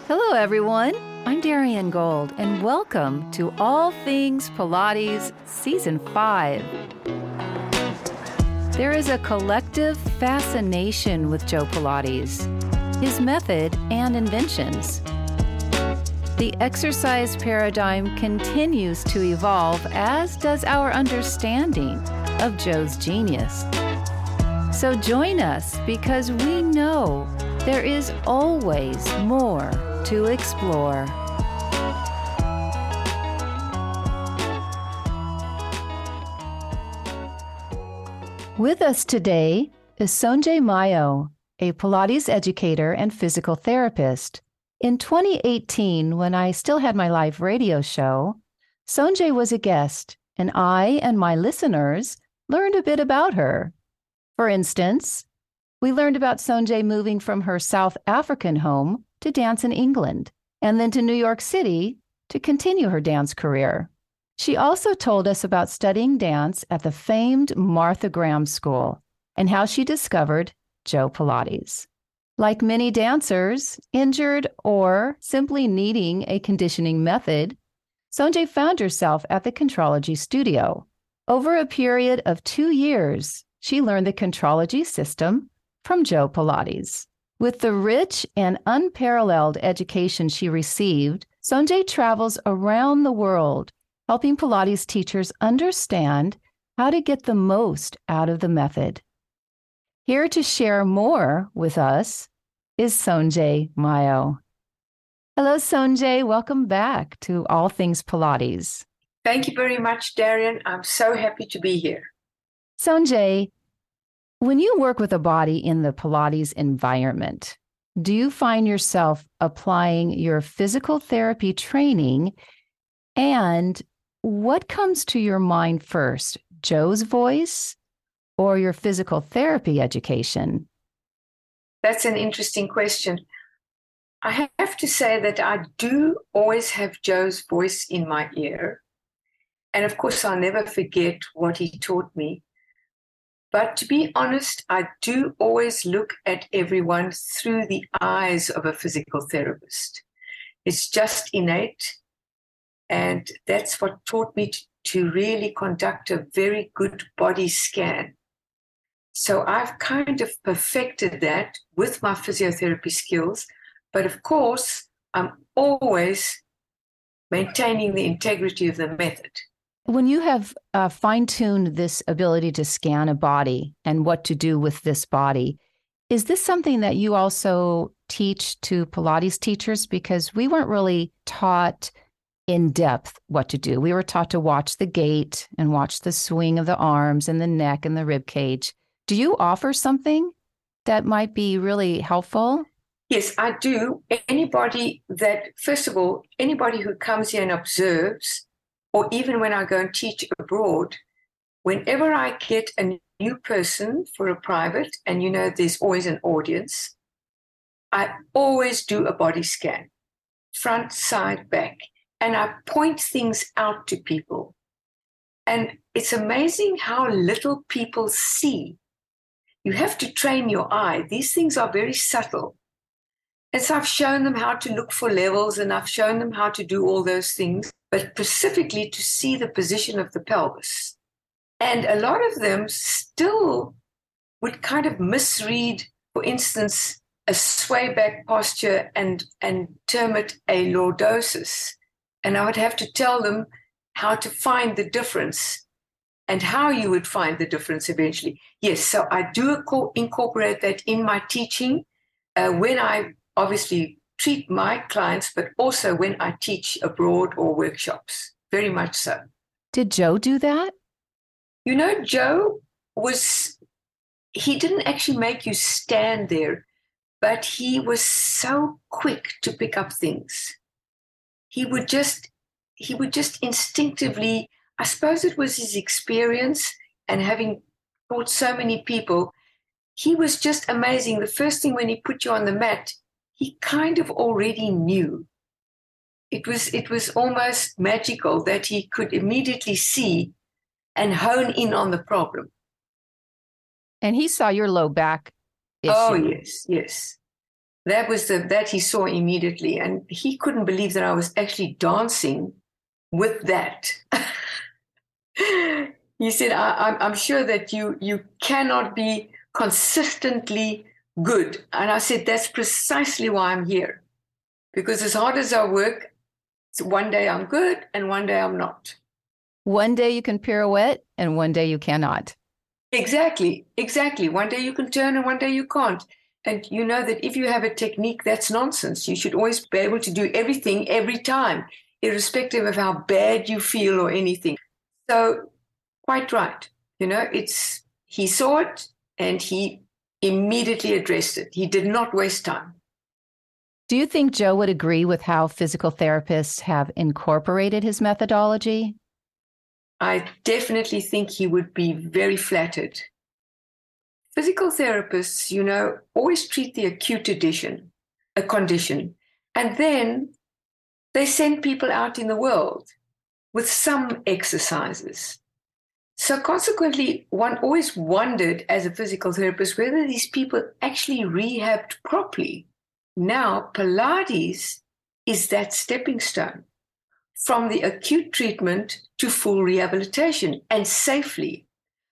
Hello, everyone. I'm Darian Gold, and welcome to All Things Pilates Season 5. There is a collective fascination with Joe Pilates, his method and inventions. The exercise paradigm continues to evolve, as does our understanding of Joe's genius. So join us because we know there is always more to explore. With us today is Sonjay Mayo, a Pilates educator and physical therapist. In 2018, when I still had my live radio show, Sonjay was a guest, and I and my listeners learned a bit about her. For instance, we learned about Sonjay moving from her South African home to dance in England, and then to New York City to continue her dance career. She also told us about studying dance at the famed Martha Graham School and how she discovered Joe Pilates. Like many dancers, injured or simply needing a conditioning method, Sonjay found herself at the Contrology studio. Over a period of 2 years, she learned the Contrology system from Joe Pilates. With the rich and unparalleled education she received, Sonjay travels around the world, helping Pilates teachers understand how to get the most out of the method. Here to share more with us is Sonjay Mayo. Hello, Sonjay. Welcome back to All Things Pilates. Thank you very much, Darian. I'm so happy to be here. Sonjay, when you work with a body in the Pilates environment, do you find yourself applying your physical therapy training? And what comes to your mind first, Joe's voice or your physical therapy education? That's an interesting question. I have to say that I do always have Joe's voice in my ear. And of course, I'll never forget what he taught me. But to be honest, I do always look at everyone through the eyes of a physical therapist. It's just innate. And that's what taught me to really conduct a very good body scan. So I've kind of perfected that with my physiotherapy skills. But of course, I'm always maintaining the integrity of the method. When you have fine-tuned this ability to scan a body and what to do with this body, is this something that you also teach to Pilates teachers? Because we weren't really taught in depth what to do. We were taught to watch the gait and watch the swing of the arms and the neck and the rib cage. Do you offer something that might be really helpful? Yes, I do. Anybody who comes here and observes, or even when I go and teach abroad, whenever I get a new person for a private, and there's always an audience, I always do a body scan, front, side, back, and I point things out to people. And it's amazing how little people see. You have to train your eye. These things are very subtle. And so I've shown them how to look for levels, and I've shown them how to do all those things, but specifically to see the position of the pelvis. And a lot of them still would kind of misread, for instance, a sway back posture and term it a lordosis. And I would have to tell them how to find the difference and how you would find the difference eventually. Yes, so I do incorporate that in my teaching when I obviously treat my clients, but also when I teach abroad or workshops, very much so. Did Joe do that? Joe he didn't actually make you stand there, but he was so quick to pick up things. He would just instinctively, I suppose it was his experience and having taught so many people, he was just amazing. The first thing when he put you on the mat, he kind of already knew. It was almost magical that he could immediately see and hone in on the problem. And he saw your low back issue. Oh, yes. That he saw immediately, and he couldn't believe that I was actually dancing with that. He said, I'm sure that you cannot be consistently good. And I said, that's precisely why I'm here. Because as hard as I work, one day I'm good and one day I'm not. One day you can pirouette and one day you cannot. Exactly. One day you can turn and one day you can't. And you know that if you have a technique, that's nonsense. You should always be able to do everything every time, irrespective of how bad you feel or anything. So quite right. He saw it and he immediately addressed it. He did not waste time. Do you think Joe would agree with how physical therapists have incorporated his methodology? I definitely think he would be very flattered. Physical therapists, always treat the acute condition, and then they send people out in the world with some exercises. So consequently, one always wondered as a physical therapist whether these people actually rehabbed properly. Now, Pilates is that stepping stone from the acute treatment to full rehabilitation and safely.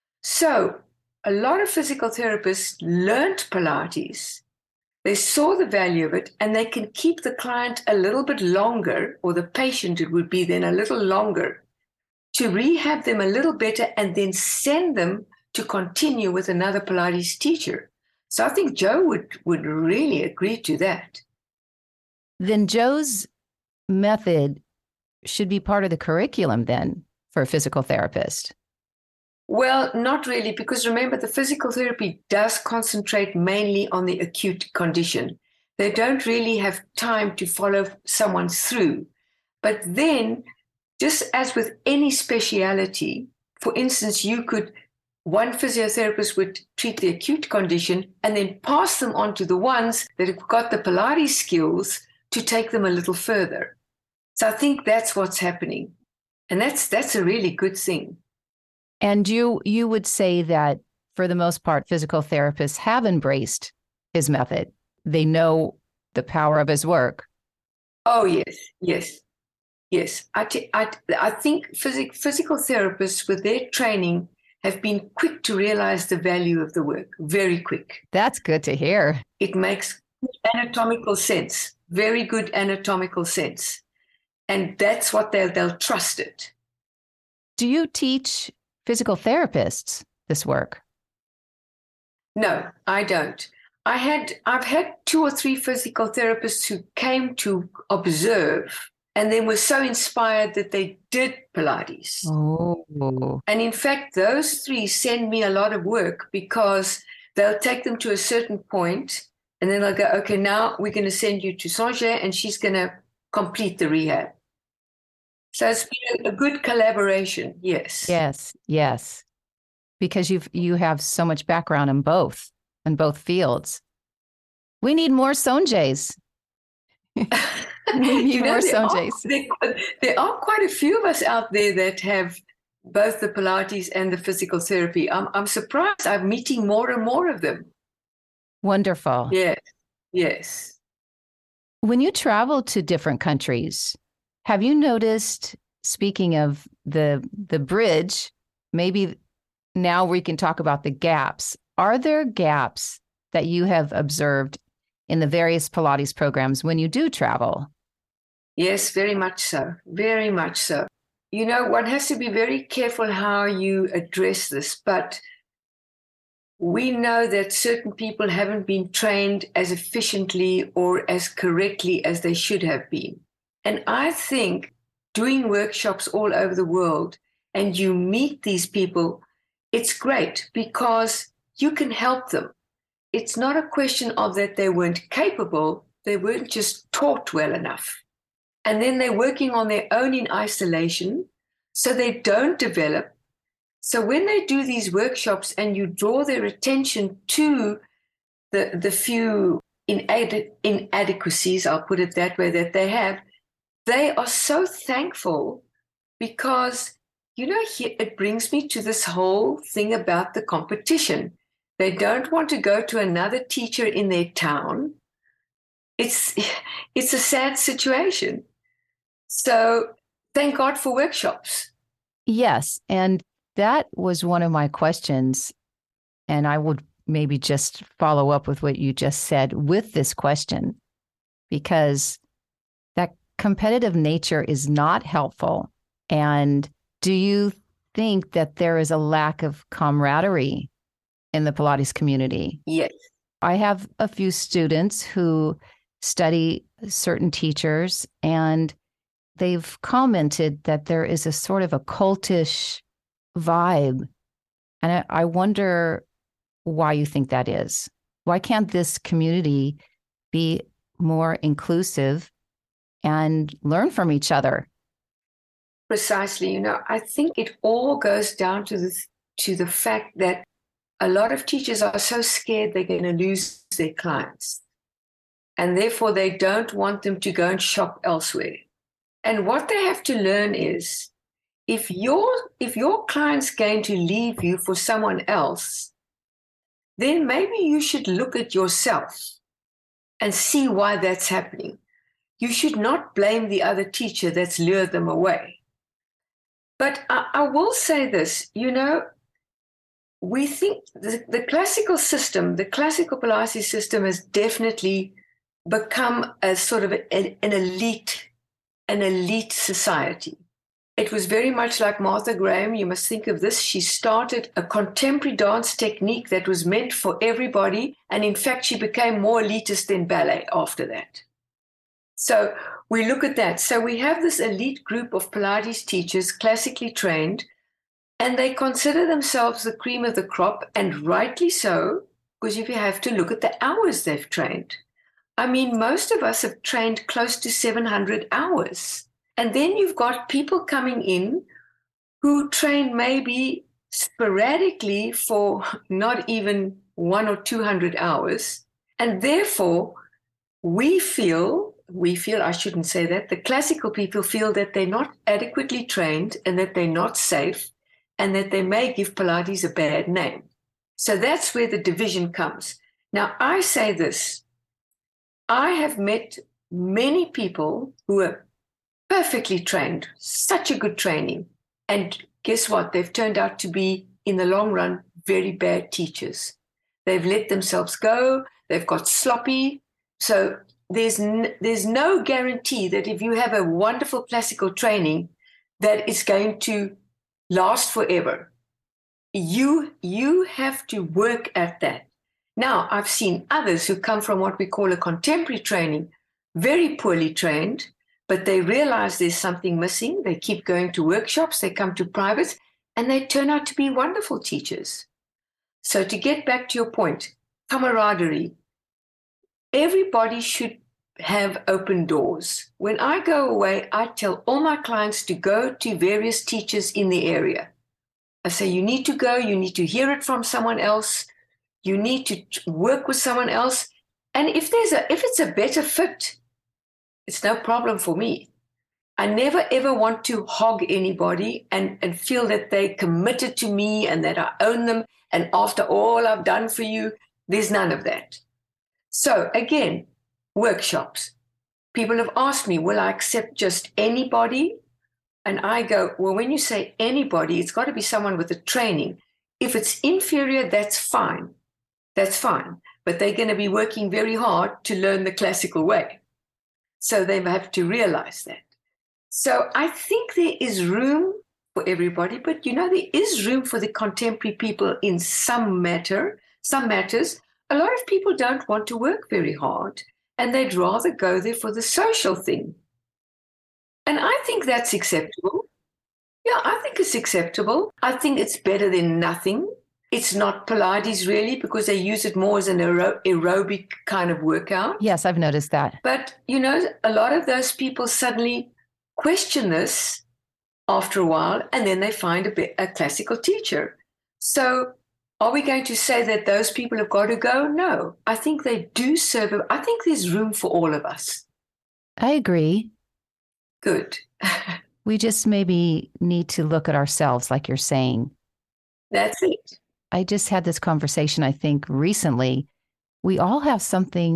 So a lot of physical therapists learned Pilates. They saw the value of it, and they can keep the client a little bit longer, or the patient, it would be then a little longer, to rehab them a little better and then send them to continue with another Pilates teacher. So I think Joe would really agree to that. Then Joe's method should be part of the curriculum then for a physical therapist. Well, not really, because remember, the physical therapy does concentrate mainly on the acute condition. They don't really have time to follow someone through. But then, just as with any speciality, for instance, one physiotherapist would treat the acute condition and then pass them on to the ones that have got the Pilates skills to take them a little further. So I think that's what's happening. And that's a really good thing. And you would say that for the most part, physical therapists have embraced his method. They know the power of his work. Oh, yes. I think physical therapists with their training have been quick to realize the value of the work, very quick. That's good to hear. It makes anatomical sense, very good anatomical sense. And that's what they'll trust it. Do you teach physical therapists this work? No, I don't. I've had 2 or 3 physical therapists who came to observe and then were so inspired that they did Pilates. Oh. And in fact, those 3 send me a lot of work because they'll take them to a certain point and then they'll go, okay, now we're going to send you to Sanjay and she's going to complete the rehab. So it's been a good collaboration, yes. Yes. Because you have so much background in both fields. We need more Sanjays. We need more Sanjays. There are quite a few of us out there that have both the Pilates and the physical therapy. I'm surprised. I'm meeting more and more of them. Wonderful. Yes. When you travel to different countries, have you noticed, speaking of the bridge, maybe now we can talk about the gaps. Are there gaps that you have observed in the various Pilates programs when you do travel? Yes, very much so. Very much so. One has to be very careful how you address this, but we know that certain people haven't been trained as efficiently or as correctly as they should have been. And I think doing workshops all over the world and you meet these people, it's great because you can help them. It's not a question of that they weren't capable, they weren't just taught well enough. And then they're working on their own in isolation, so they don't develop. So when they do these workshops and you draw their attention to the few inadequacies, I'll put it that way, that they have, they are so thankful because, it brings me to this whole thing about the competition. They don't want to go to another teacher in their town it's it's a sad situation. So thank God for workshops. Yes. And that was one of my questions. And I would maybe just follow up with what you just said with this question, because that competitive nature is not helpful. And do you think that there is a lack of camaraderie in the Pilates community? Yes. I have a few students who study certain teachers, and they've commented that there is a sort of a cultish vibe. And I wonder why you think that is. Why can't this community be more inclusive and learn from each other? Precisely. I think it all goes down to the fact that a lot of teachers are so scared they're going to lose their clients. And therefore, they don't want them to go and shop elsewhere. And what they have to learn is, if your client's going to leave you for someone else, then maybe you should look at yourself and see why that's happening. You should not blame the other teacher that's lured them away. But I will say this, we think the classical system, the classical Pilates system, has definitely become a sort of an elite society. It was very much like Martha Graham. You must think of this. She started a contemporary dance technique that was meant for everybody. And in fact, she became more elitist than ballet after that. So we look at that. So we have this elite group of Pilates teachers, classically trained, and they consider themselves the cream of the crop, and rightly so, because if you have to look at the hours they've trained. I mean, most of us have trained close to 700 hours. And then you've got people coming in who train maybe sporadically for not even 100 or 200 hours. And therefore, we feel, I shouldn't say that, the classical people feel that they're not adequately trained and that they're not safe and that they may give Pilates a bad name. So that's where the division comes. Now, I say this. I have met many people who are perfectly trained, such a good training. And guess what? They've turned out to be, in the long run, very bad teachers. They've let themselves go. They've got sloppy. So there's no guarantee that if you have a wonderful classical training, that it's going to last forever. You have to work at that. Now, I've seen others who come from what we call a contemporary training, very poorly trained, but they realize there's something missing. They keep going to workshops, they come to privates, and they turn out to be wonderful teachers. So to get back to your point, camaraderie, everybody should have open doors. When I go away, I tell all my clients to go to various teachers in the area. I say, you need to go, you need to hear it from someone else, you need to work with someone else. And if it's a better fit, it's no problem for me. I never, ever want to hog anybody and feel that they're committed to me and that I own them. And after all I've done for you, there's none of that. So again, workshops. People have asked me, will I accept just anybody? And I go, well, when you say anybody, it's got to be someone with a training. If it's inferior, that's fine. That's fine. But they're going to be working very hard to learn the classical way. So they have to realize that. So I think there is room for everybody, but there is room for the contemporary people in some matters. A lot of people don't want to work very hard, and they'd rather go there for the social thing. And I think that's acceptable. Yeah, I think it's acceptable. I think it's better than nothing. It's not Pilates really, because they use it more as an aerobic kind of workout. Yes, I've noticed that. But, a lot of those people suddenly question this after a while, and then they find a classical teacher. So are we going to say that those people have got to go? No, I think they do serve. I think there's room for all of us. I agree. Good. We just maybe need to look at ourselves, like you're saying. That's it. I just had this conversation, I think, recently. We all have something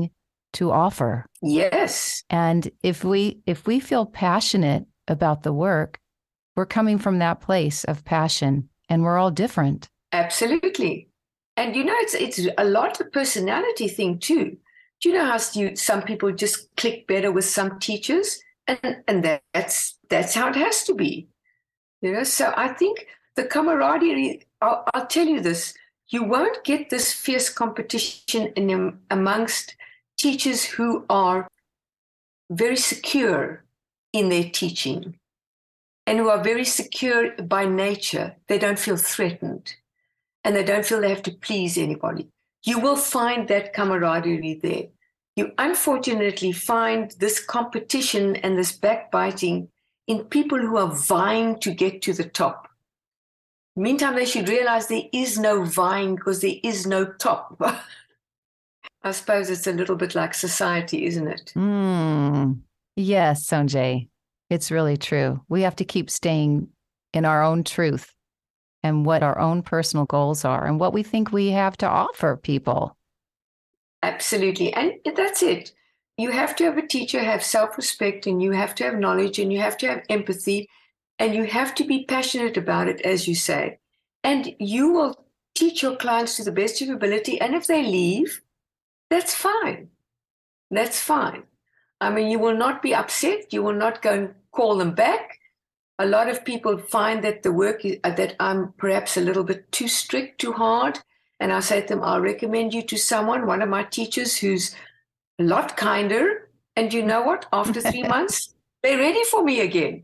to offer. Yes. And if we feel passionate about the work, we're coming from that place of passion, and we're all different. Absolutely. And it's a lot of personality thing too. Do you know how some people just click better with some teachers, and that's how it has to be. So I think the camaraderie. I'll tell you this: you won't get this fierce competition amongst teachers who are very secure in their teaching and who are very secure by nature. They don't feel threatened and they don't feel they have to please anybody. You will find that camaraderie there. You unfortunately find this competition and this backbiting in people who are vying to get to the top. Meantime, they should realize there is no vying because there is no top. I suppose it's a little bit like society, isn't it? Yes, Sonjay, it's really true. We have to keep staying in our own truth and what our own personal goals are and what we think we have to offer people. Absolutely. And that's it. You have to have a teacher, have self-respect, and you have to have knowledge, and you have to have empathy, and you have to be passionate about it, as you say. And you will teach your clients to the best of your ability. And if they leave, that's fine. That's fine. I mean, you will not be upset. You will not go and call them back. A lot of people find that the work that I'm perhaps a little bit too strict, too hard. And I say to them, I'll recommend you to someone, one of my teachers who's a lot kinder. And you know what? After 3 months, they're ready for me again.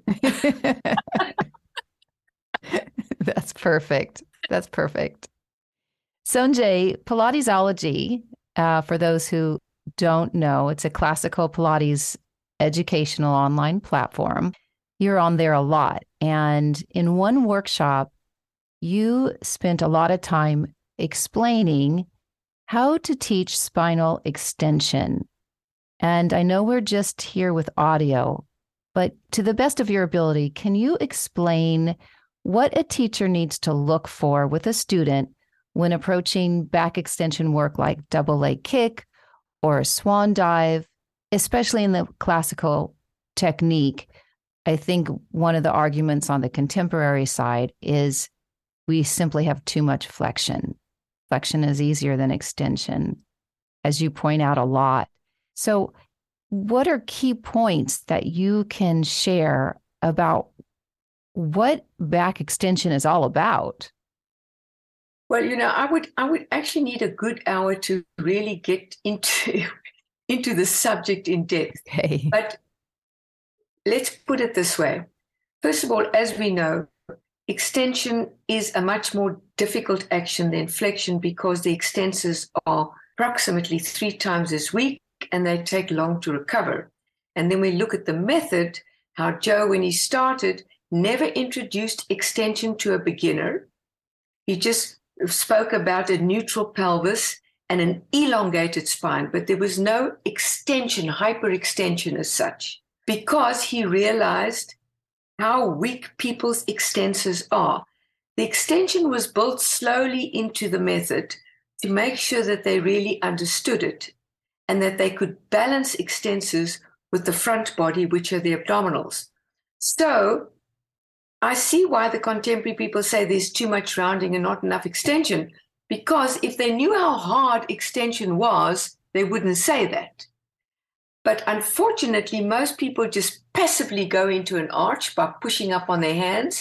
That's perfect. That's perfect. Sonjay, Pilatesology, for those who don't know, it's a classical Pilates educational online platform. You're on there a lot. And in one workshop, you spent a lot of time explaining how to teach spinal extension. And I know we're just here with audio, but to the best of your ability, can you explain what a teacher needs to look for with a student when approaching back extension work like double leg kick or a swan dive, especially in the classical technique? I think one of the arguments on the contemporary side is we simply have too much flexion. Flexion is easier than extension, as you point out a lot. So what are key points that you can share about what back extension is all about? Well, I would actually need a good hour to really get into the subject in depth. Okay. But let's put it this way. First of all, as we know, extension is a much more difficult action than flexion because the extensors are approximately 3 times as weak and they take long to recover. And then we look at the method, how Joe, when he started, never introduced extension to a beginner. He just spoke about a neutral pelvis and an elongated spine, but there was no extension, hyperextension as such, because he realized how weak people's extensors are. The extension was built slowly into the method to make sure that they really understood it and that they could balance extensors with the front body, which are the abdominals. So I see why the contemporary people say there's too much rounding and not enough extension, because if they knew how hard extension was, they wouldn't say that. But unfortunately, most people just passively go into an arch by pushing up on their hands,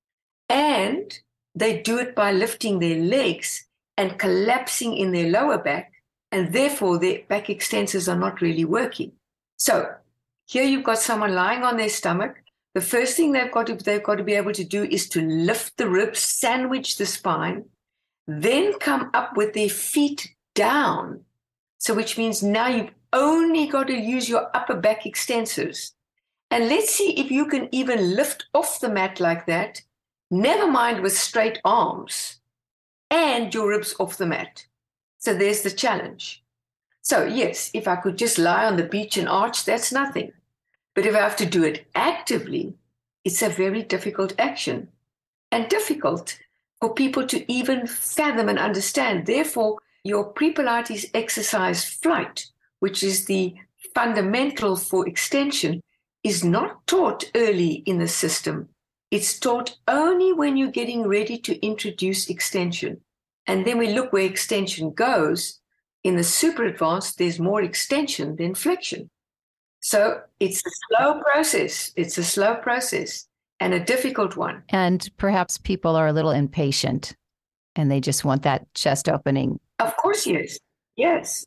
and they do it by lifting their legs and collapsing in their lower back, and therefore their back extensors are not really working. So here you've got someone lying on their stomach. The first thing they've got to be able to do is to lift the ribs, sandwich the spine, then come up with their feet down. So which means now you've only got to use your upper back extensors. And let's see if you can even lift off the mat like that, never mind with straight arms, and your ribs off the mat. So there's the challenge. So yes, if I could just lie on the beach and arch, that's nothing. But if I have to do it actively, it's a very difficult action and difficult for people to even fathom and understand. Therefore, your pre-Pilates exercise flight which is the fundamental for extension, is not taught early in the system. It's taught only when you're getting ready to introduce extension. And then we look where extension goes. In the super advanced, there's more extension than flexion. So it's a slow process. It's a slow process and a difficult one. And perhaps people are a little impatient and they just want that chest opening. Of course, yes. Yes,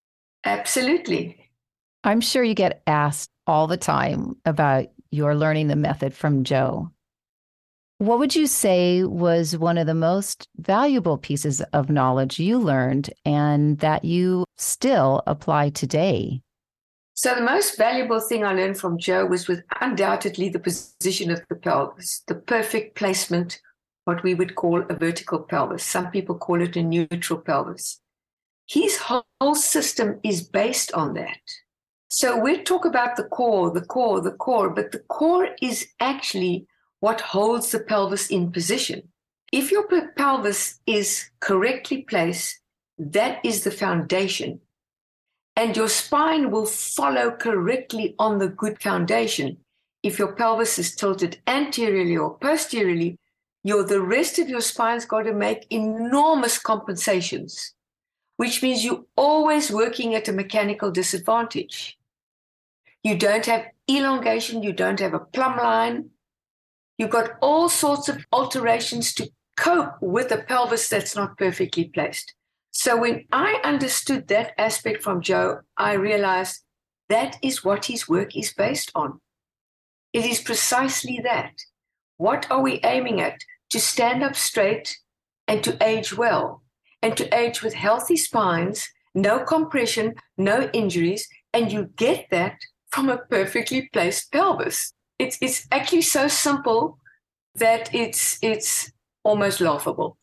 absolutely. I'm sure you get asked all the time about your learning the method from Joe. What would you say was one of the most valuable pieces of knowledge you learned and that you still apply today? So the most valuable thing I learned from Joe was undoubtedly the position of the pelvis, the perfect placement, what we would call a vertical pelvis. Some people call it a neutral pelvis. His whole system is based on that. So we talk about the core, but the core is actually what holds the pelvis in position. If your pelvis is correctly placed, that is the foundation. And your spine will follow correctly on the good foundation. If your pelvis is tilted anteriorly or posteriorly, the rest of your spine's got to make enormous compensations, which means you're always working at a mechanical disadvantage. You don't have elongation, you don't have a plumb line. You've got all sorts of alterations to cope with a pelvis that's not perfectly placed. So when I understood that aspect from Joe, I realized that is what his work is based on. It is precisely that. What are we aiming at? To stand up straight and to age well, and to age with healthy spines, no compression, no injuries, and you get that from a perfectly placed pelvis. It's actually so simple that it's almost laughable.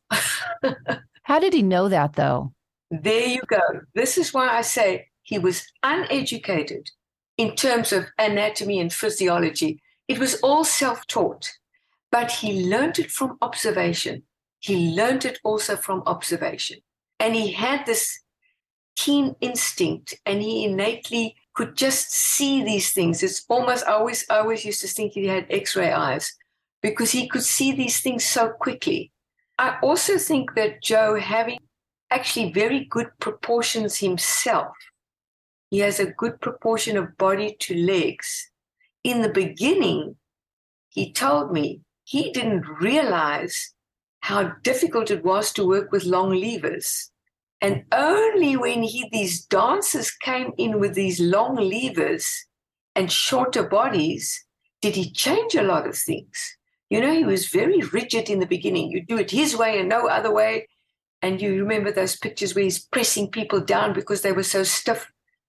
How did he know that, though? There you go. This is why I say he was uneducated in terms of anatomy and physiology. It was all self-taught, but he learned it from observation. He learned it also from observation. And he had this keen instinct, and he innately could just see these things. It's almost, I always used to think he had X-ray eyes because he could see these things so quickly. I also think that Joe, having actually very good proportions himself, he has a good proportion of body to legs. In the beginning, he told me he didn't realize how difficult it was to work with long levers. And only when these dancers came in with these long levers and shorter bodies did he change a lot of things. You know, he was very rigid in the beginning. You do it his way and no other way. And you remember those pictures where he's pressing people down because they were so stiff.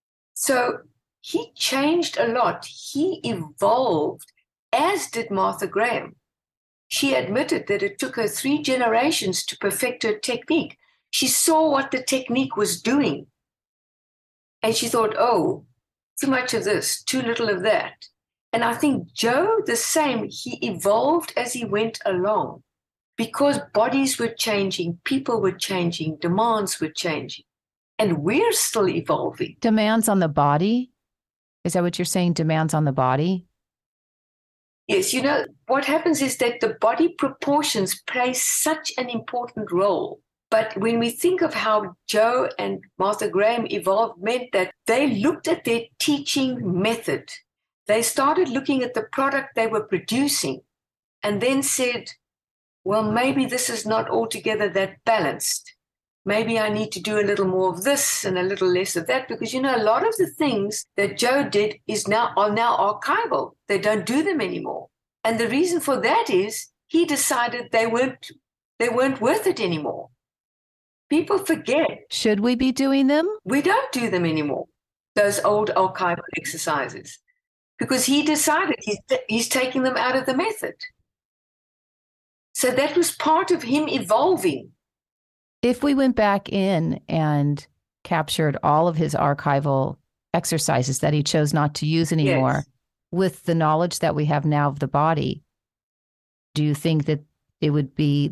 So he changed a lot. He evolved, as did Martha Graham. She admitted that it took her 3 generations to perfect her technique. She saw what the technique was doing. And she thought, oh, too much of this, too little of that. And I think Joe, the same, he evolved as he went along because bodies were changing, people were changing, demands were changing. And we're still evolving. Demands on the body? Is that what you're saying, demands on the body? Yes, you know, what happens is that the body proportions play such an important role. But when we think of how Joe and Martha Graham evolved, meant that they looked at their teaching method. They started looking at the product they were producing and then said, well, maybe this is not altogether that balanced. Maybe I need to do a little more of this and a little less of that, because, you know, a lot of the things that Joe did are now archival. They don't do them anymore. And the reason for that is he decided they weren't worth it anymore. People forget. Should we be doing them? We don't do them anymore, those old archival exercises, because he decided he's taking them out of the method. So that was part of him evolving. If we went back in and captured all of his archival exercises that he chose not to use anymore, yes, with the knowledge that we have now of the body, do you think that they would be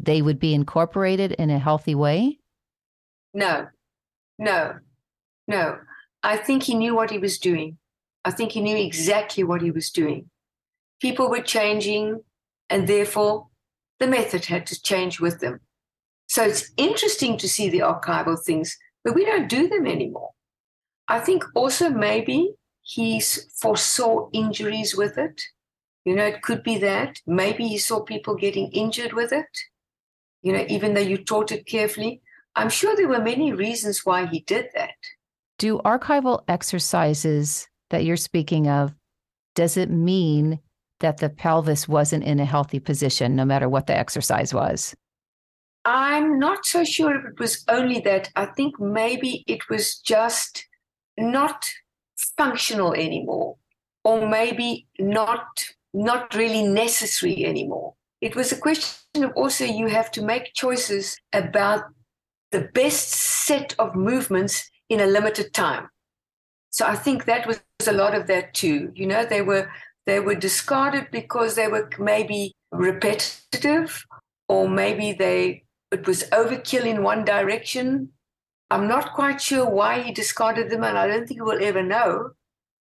incorporated in a healthy way? No. I think he knew what he was doing. I think he knew exactly what he was doing. People were changing, and therefore the method had to change with them. So it's interesting to see the archival things, but we don't do them anymore. I think also maybe he foresaw injuries with it. It could be that. Maybe he saw people getting injured with it, even though you taught it carefully. I'm sure there were many reasons why he did that. Do archival exercises that you're speaking of, does it mean that the pelvis wasn't in a healthy position no matter what the exercise was? I'm not so sure if it was only that. I think maybe it was just not functional anymore, or maybe not really necessary anymore. It was a question of also you have to make choices about the best set of movements in a limited time. So I think that was a lot of that too. They were discarded because they were maybe repetitive, or maybe it was overkill in one direction. I'm not quite sure why he discarded them, and I don't think we'll ever know.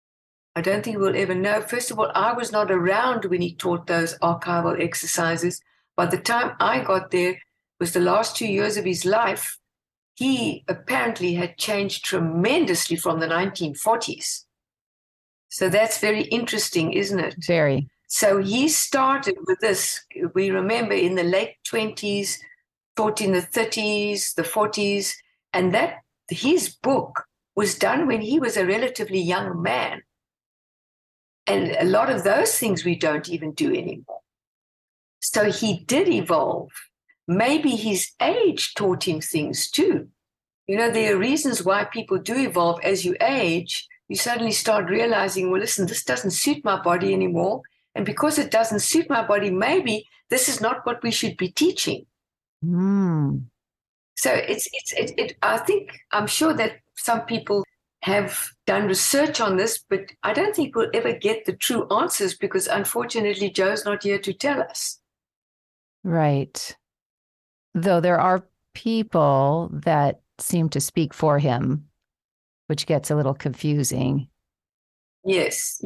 First of all, I was not around when he taught those archival exercises. By the time I got there, it was the last 2 years of his life. He apparently had changed tremendously from the 1940s. So that's very interesting, isn't it? Very. So he started with this, we remember, in the late 20s, taught in the 30s, the 40s, and that his book was done when he was a relatively young man. And a lot of those things we don't even do anymore. So he did evolve. Maybe his age taught him things too. There are reasons why people do evolve as you age. You suddenly start realizing, well, listen, this doesn't suit my body anymore. And because it doesn't suit my body, maybe this is not what we should be teaching. So I'm sure that some people have done research on this, but I don't think we'll ever get the true answers because unfortunately, Joe's not here to tell us. Right. Though there are people that seem to speak for him, which gets a little confusing. Yes,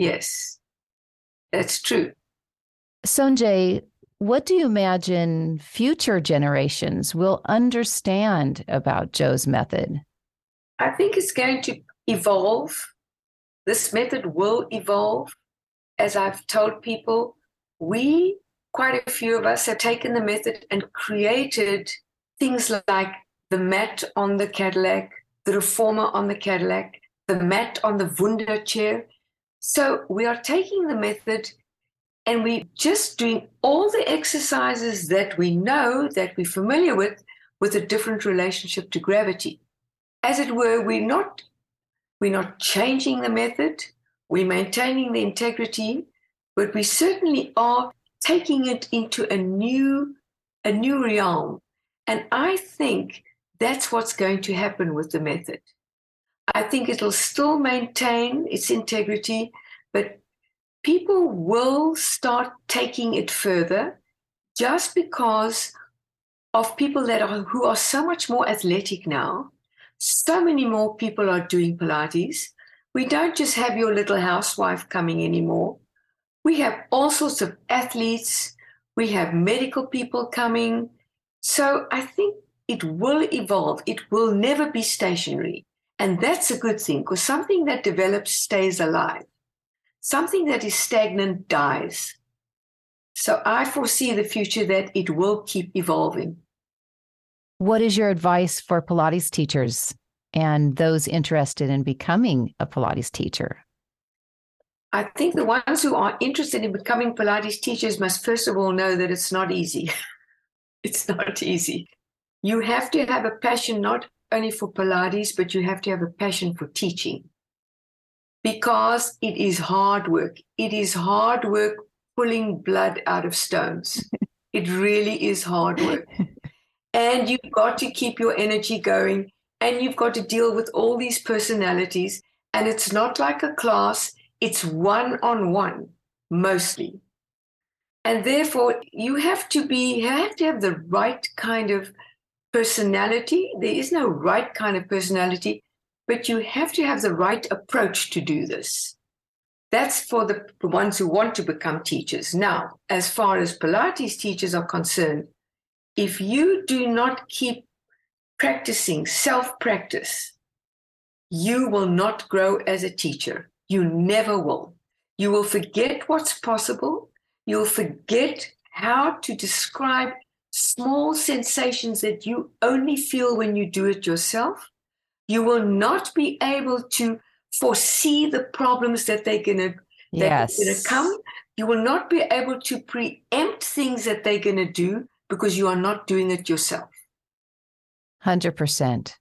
that's true. Sonjay, what do you imagine future generations will understand about Joe's method? I think it's going to evolve. This method will evolve. As I've told people, quite a few of us, have taken the method and created things like the mat on the Cadillac, the reformer on the Cadillac, the mat on the Wunder chair. So we are taking the method and we're just doing all the exercises that we know, that we're familiar with a different relationship to gravity. As it were, we're not changing the method, we're maintaining the integrity, but we certainly are taking it into a new realm. And I think that's what's going to happen with the method. I think it'll still maintain its integrity, but people will start taking it further just because of people who are so much more athletic now. So many more people are doing Pilates. We don't just have your little housewife coming anymore. We have all sorts of athletes. We have medical people coming. So I think it will evolve. It will never be stationary. And that's a good thing, because something that develops stays alive. Something that is stagnant dies. So I foresee the future that it will keep evolving. What is your advice for Pilates teachers and those interested in becoming a Pilates teacher? I think the ones who are interested in becoming Pilates teachers must first of all know that it's not easy. It's not easy. You have to have a passion not only for Pilates, but you have to have a passion for teaching. Because it is hard work. It is hard work pulling blood out of stones. It really is hard work. And you've got to keep your energy going, and you've got to deal with all these personalities. And it's not like a class, it's one-on-one, mostly. And therefore, you have to have the right kind of personality. There is no right kind of personality. but you have to have the right approach to do this. That's for the ones who want to become teachers. Now, as far as Pilates teachers are concerned, if you do not keep practicing self-practice, you will not grow as a teacher. You never will. You will forget what's possible. You'll forget how to describe small sensations that you only feel when you do it yourself. You will not be able to foresee the problems that they're going to come. You will not be able to preempt things that they're going to do because you are not doing it yourself. 100%.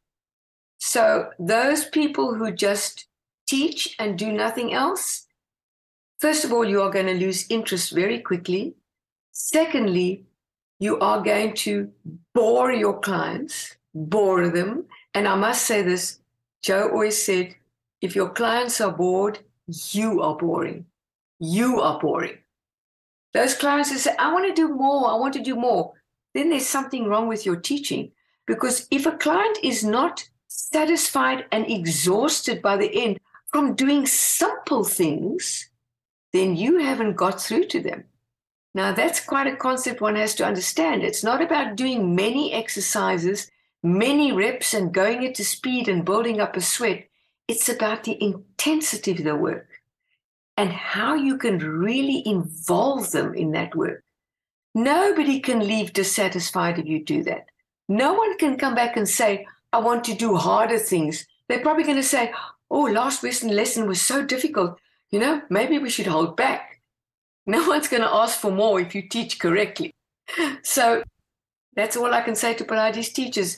So those people who just teach and do nothing else, first of all, you are going to lose interest very quickly. Secondly, you are going to bore your clients, bore them. And I must say this, Joe always said, if your clients are bored, you are boring. You are boring. Those clients who say, I want to do more, then there's something wrong with your teaching. Because if a client is not satisfied and exhausted by the end from doing simple things, then you haven't got through to them. Now, that's quite a concept one has to understand. It's not about doing many exercises, many reps and going into speed and building up a sweat. It's about the intensity of the work and how you can really involve them in that work. Nobody can leave dissatisfied if you do that. No one can come back and say, I want to do harder things. They're probably going to say, oh, last lesson was so difficult. Maybe we should hold back. No one's going to ask for more if you teach correctly. So that's all I can say to Pilates teachers.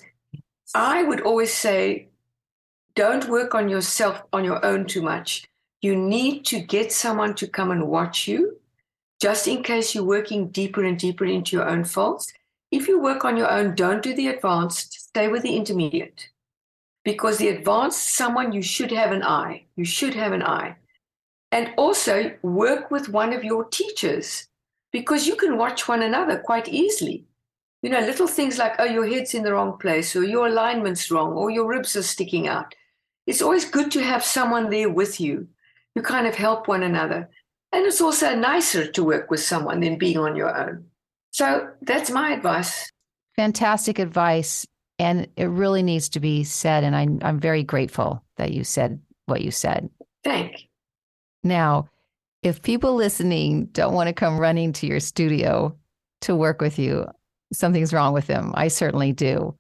I would always say, don't work on yourself on your own too much. You need to get someone to come and watch you, just in case you're working deeper and deeper into your own faults. If you work on your own, don't do the advanced, stay with the intermediate. Because the advanced, someone you should have an eye. You should have an eye. And also work with one of your teachers, because you can watch one another quite easily. Little things like, oh, your head's in the wrong place, or your alignment's wrong, or your ribs are sticking out. It's always good to have someone there with you. You kind of help one another. And it's also nicer to work with someone than being on your own. So that's my advice. Fantastic advice. And it really needs to be said. And I'm very grateful that you said what you said. Thank you. Now, if people listening don't want to come running to your studio to work with you, something's wrong with them. I certainly do.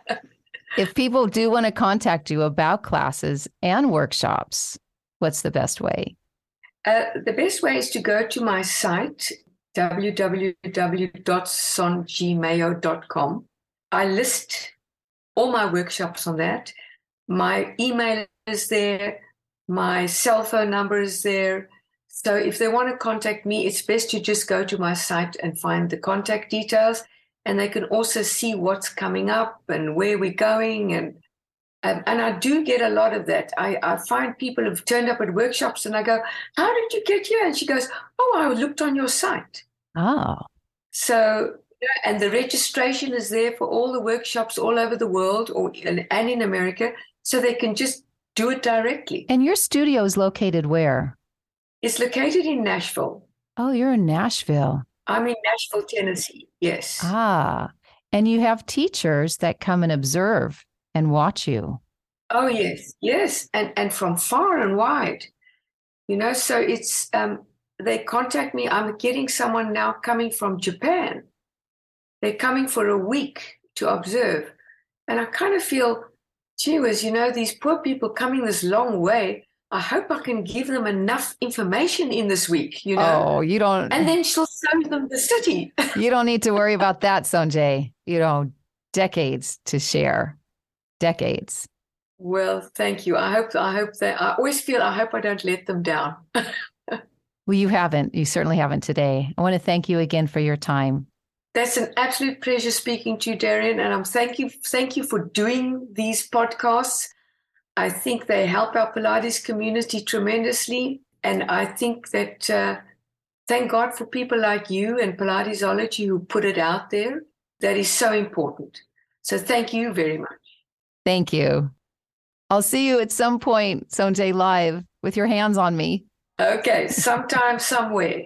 If people do want to contact you about classes and workshops, what's the best way? The best way is to go to my site, www.sonjimayo.com. I list all my workshops on that. My email is there. My cell phone number is there. So if they want to contact me, it's best to just go to my site and find the contact details. And they can also see what's coming up and where we're going. And I do get a lot of that. I find people have turned up at workshops and I go, how did you get here? And she goes, oh, I looked on your site. Oh. So, and the registration is there for all the workshops all over the world and in America. So they can just do it directly. And your studio is located where? It's located in Nashville. Oh, you're in Nashville. I'm in Nashville, Tennessee. Yes. Ah, and you have teachers that come and observe and watch you. Oh, yes. Yes. And from far and wide, so it's, they contact me. I'm getting someone now coming from Japan. They're coming for a week to observe. And I kind of feel, gee whiz, these poor people coming this long way. I hope I can give them enough information in this week, Oh, you don't. And then she'll show them the city. You don't need to worry about that, Sonjay. Decades to share. Decades. Well, thank you. I hope that I always feel, I hope I don't let them down. Well, you haven't. You certainly haven't today. I want to thank you again for your time. That's an absolute pleasure speaking to you, Darian. And thank you for doing these podcasts. I think they help our Pilates community tremendously. And I think that thank God for people like you and Pilatesology who put it out there. That is so important. So thank you very much. Thank you. I'll see you at some point, Sonjay, live with your hands on me. Okay, sometime, somewhere.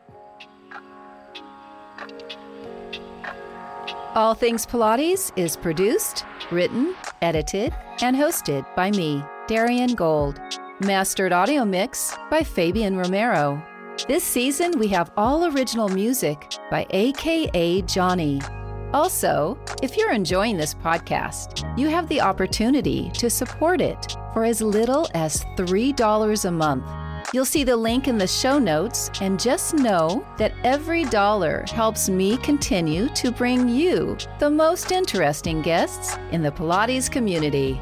All Things Pilates is produced, written, edited, and hosted by me, Darian Gold. Mastered audio mix by Fabian Romero. This season, we have all original music by AKA Johnny. Also, if you're enjoying this podcast, you have the opportunity to support it for as little as $3 a month. You'll see the link in the show notes, and just know that every dollar helps me continue to bring you the most interesting guests in the Pilates community.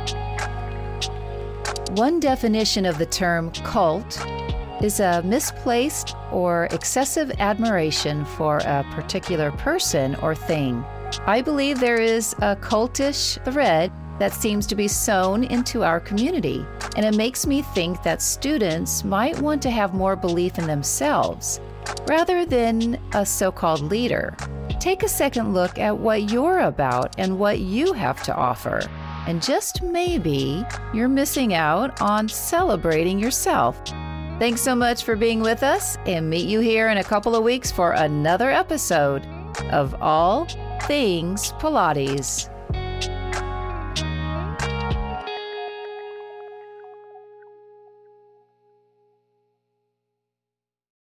One definition of the term cult is a misplaced or excessive admiration for a particular person or thing. I believe there is a cultish thread that seems to be sewn into our community, and it makes me think that students might want to have more belief in themselves rather than a so-called leader. Take a second look at what you're about and what you have to offer, and just maybe you're missing out on celebrating yourself. Thanks so much for being with us, and meet you here in a couple of weeks for another episode of All Things Pilates.